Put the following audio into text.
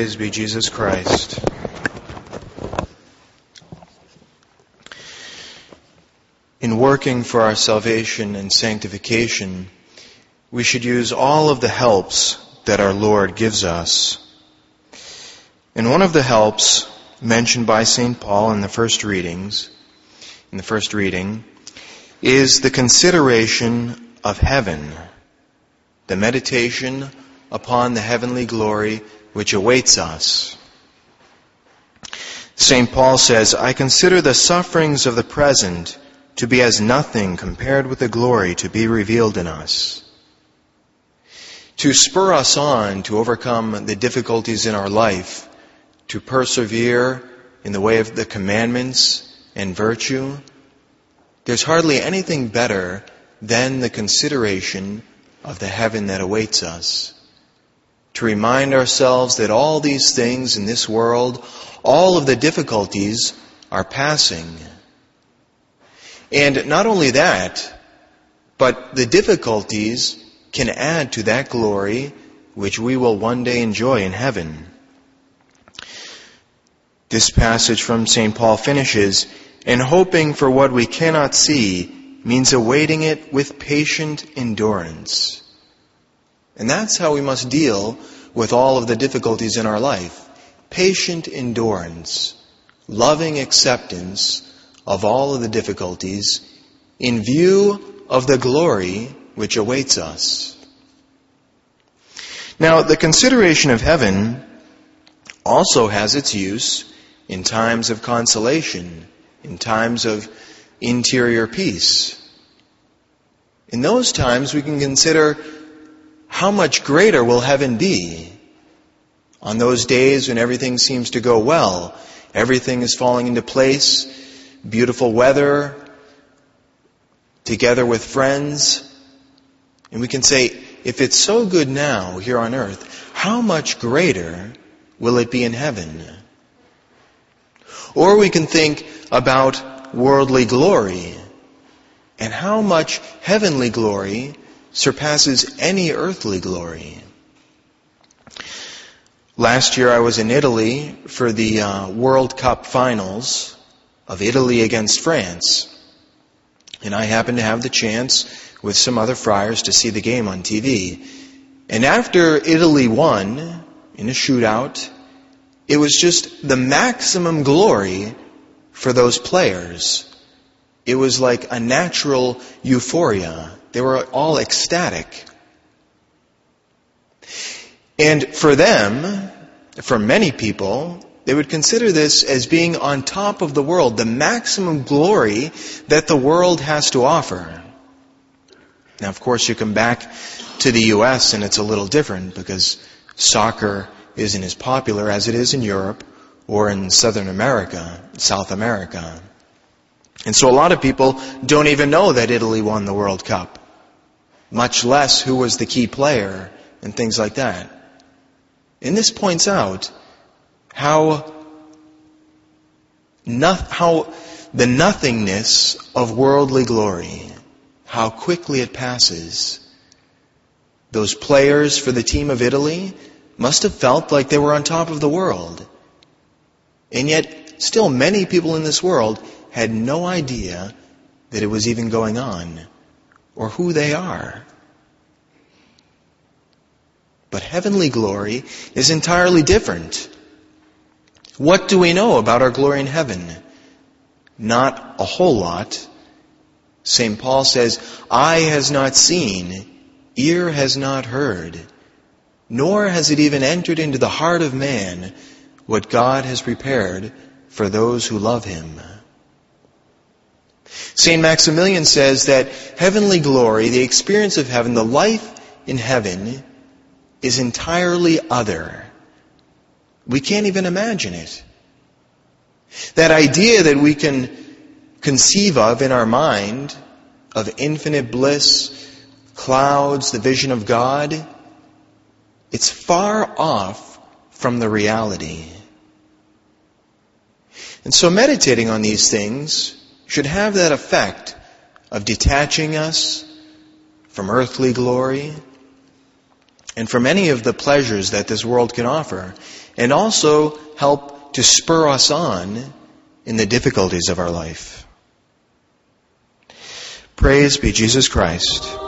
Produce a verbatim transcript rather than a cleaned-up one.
Praise be Jesus Christ. In working for our salvation and sanctification, we should use all of the helps that our Lord gives us. And one of the helps mentioned by Saint Paul in the first readings, in the first reading, is the consideration of heaven, the meditation upon the heavenly glory which awaits us. Saint Paul says, "I consider the sufferings of the present to be as nothing compared with the glory to be revealed in us." To spur us on to overcome the difficulties in our life, to persevere in the way of the commandments and virtue, there's hardly anything better than the consideration of the heaven that awaits us. To remind ourselves that all these things in this world, all of the difficulties are passing. And not only that, but the difficulties can add to that glory which we will one day enjoy in heaven. This passage from Saint Paul finishes, "And hoping for what we cannot see means awaiting it with patient endurance." And that's how we must deal with all of the difficulties in our life. Patient endurance, loving acceptance of all of the difficulties in view of the glory which awaits us. Now, the consideration of heaven also has its use in times of consolation, in times of interior peace. In those times, we can consider how much greater will heaven be on those days when everything seems to go well, everything is falling into place, beautiful weather, together with friends. And we can say, if it's so good now here on earth, how much greater will it be in heaven? Or we can think about worldly glory and how much heavenly glory surpasses any earthly glory. Last year I was in Italy for the uh, World Cup finals of Italy against France. And I happened to have the chance with some other friars to see the game on T V. And after Italy won in a shootout, it was just the maximum glory for those players. It was like a natural euphoria. They were all ecstatic. And for them, for many people, they would consider this as being on top of the world, the maximum glory that the world has to offer. Now, of course, you come back to the U S and it's a little different because soccer isn't as popular as it is in Europe or in Southern America, South America. And so a lot of people don't even know that Italy won the World Cup, much less who was the key player and things like that. And this points out how, no, how the nothingness of worldly glory, how quickly it passes. Those players for the team of Italy must have felt like they were on top of the world. And yet, still many people in this world had no idea that it was even going on or who they are. But heavenly glory is entirely different. What do we know about our glory in heaven? Not a whole lot. Saint Paul says, "Eye has not seen, ear has not heard, nor has it even entered into the heart of man what God has prepared for those who love Him." Saint Maximilian says that heavenly glory, the experience of heaven, the life in heaven, is entirely other. We can't even imagine it. That idea that we can conceive of in our mind, of infinite bliss, clouds, the vision of God, it's far off from the reality. And so meditating on these things should have that effect of detaching us from earthly glory, and for many of the pleasures that this world can offer, and also help to spur us on in the difficulties of our life. Praise be Jesus Christ.